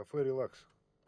Кафе «Релакс».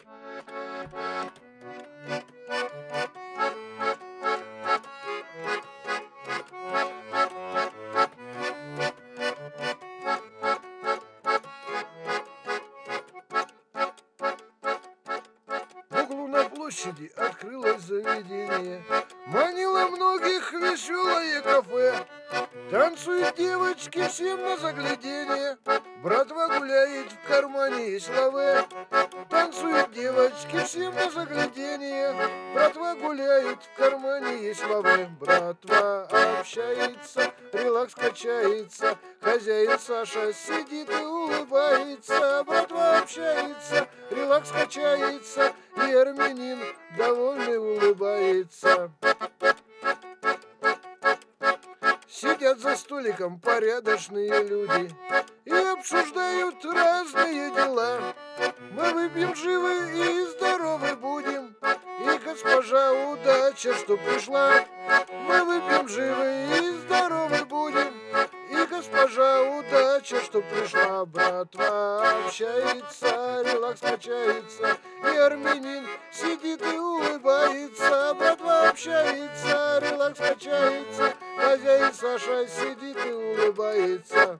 В углу на площади открылось заведение, манило многих веселое кафе. Танцуют девочки всем на загляденье, братва гуляет, в кармане есть лавэ. Танцуют девочки всем на загляденье, братва гуляет, в кармане есть лавэ. Братва общается, релакс качается, хозяин Саша сидит и улыбается. Братва общается, релакс качается, и армянин довольный улыбается. Сидят за столиком порядочные люди и обсуждают разные дела. Мы выпьем живы и здоровы будем, и госпожа удача, что пришла. Мы выпьем живы и здоровы будем, и госпожа удача, что пришла. Братва общается, релакс качается, и армянин сидит и улыбается. Братва общается, релакс качается, хозяин Саша сидит и улыбается.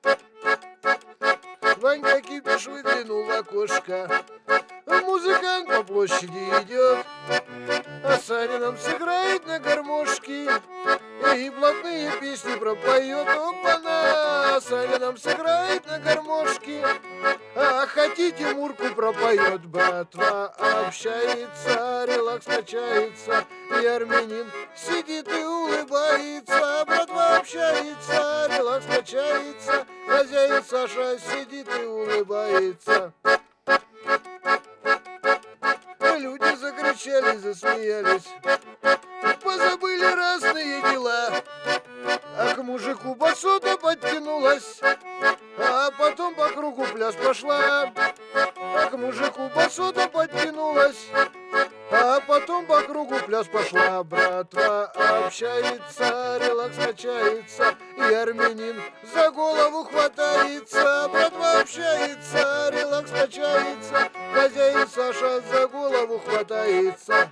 Ванька Кипиш выглянул в окошко, музыкант по площади идет, а Саня нам сыграет на гармошке и блатные песни пропоет. Опа-на! Саня нам сыграет на гармошке, а хотите мурку пропоет. Братва общается, релакс качается, и армянин сидит и улыбается. Братва общается, релакс качается, хозяин Саша сидит и улыбается. Люди закричали, засмеялись, позабыли разные дела, а к мужику басота подтянулась, а потом по кругу пляс пошла. А к мужику басота подтянулась, а потом по кругу пляс пошла. Братва общается, релакс качается, и армянин за голову хватается. Братва общается, релакс качается, хозяин Саша за голову хватается.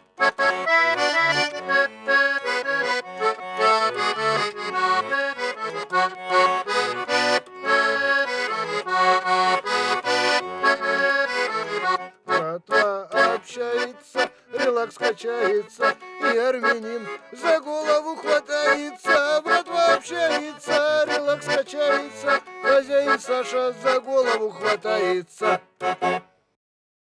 Братва общается, релакс качается, и армянин за голову хватается. Братва общается, релакс качается, хозяин Саша за голову хватается.